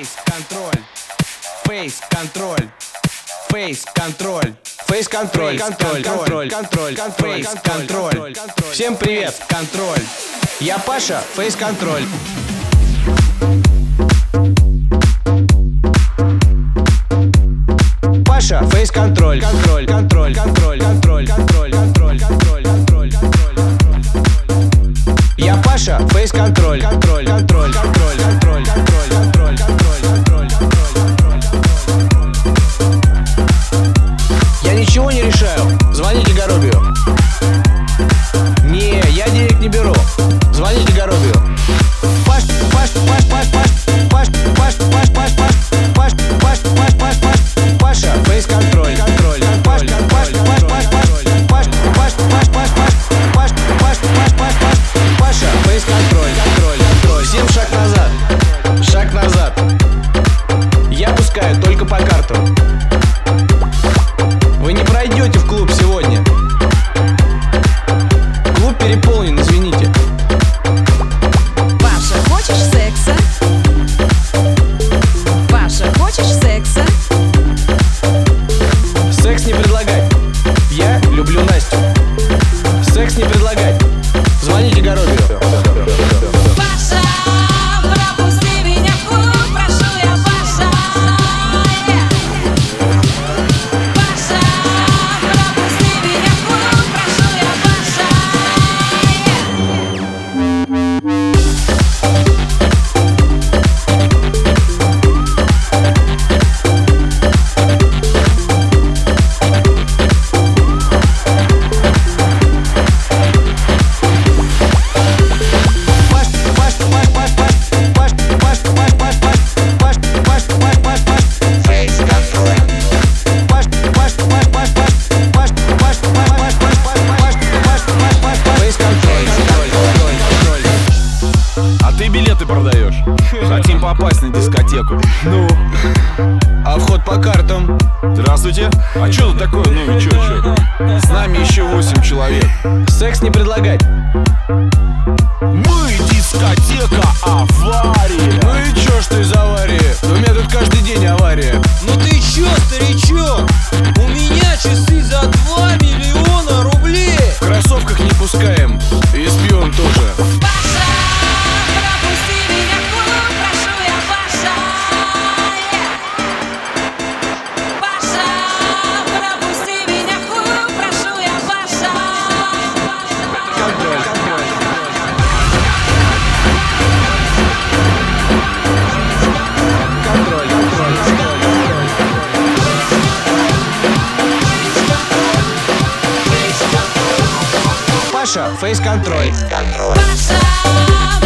Фейс-контроль. Фейс-контроль. Фейс-контроль. Фейс-контроль. Контроль. Контроль. Фейс-контроль. Всем привет. Контроль. Я Паша. Фейс-контроль. Паша. Фейс-контроль. Контроль. Контроль. Контроль. Контроль. Контроль. Контроль. Контроль. Контроль. Я Паша. Фейс-контроль. Контроль. Контроль. Контроль. Контроль. Контроль. Контроль. Контроль. Контроль. Я ничего не решаю. Звоните Горобию. Не, я денег не беру. Звоните Горобию. Паш, Паш, Паш, Паш, Паш, Паш, Паш, Паш, Паш, Паш, Паш, Паш, Паш, Паш, Паш, Паша, фейс-контроль, контроль, Паш, Паш, Паш, Паш, Паш, Паш, Паш, Паш, Паш, Паш, Паш, Паш, Паш, Паш, Паша, фейс-контроль, контроль, контроль. Всем шаг назад, шаг назад. Я пускаю только по картам. Вы не пройдете в клуб сегодня. Клуб переполнен, извините. Паша, хочешь секса? Паша, хочешь секса? Секс не предлагать. Я люблю Настю. Секс не предлагать. Звоните Горобию. Паша, пропусти меня в клуб, прошу я, Паша. Паша, пропусти меня в клуб, прошу я, Паша. А ты билеты продаешь? Хотим попасть на дискотеку. Ну, а вход по картам? Здравствуйте. А что тут такое? Ну, чё? С нами еще 8 человек. Секс не предлагать. Мы дискотека авария. Ну и чё, что из аварии? Да у меня тут каждый день авария. Ну ты чё, старичок? У меня часы за 2 миллиона рублей. В кроссовках не пускаем. И с пьем тоже. Паша, пропусти меня в клуб, прошу я, Паша. Паша, пропусти меня в клуб, прошу я, Паша. Контроль, контроль. Контроль, контроль, контроль. Паша, фейс-контроль. Паша,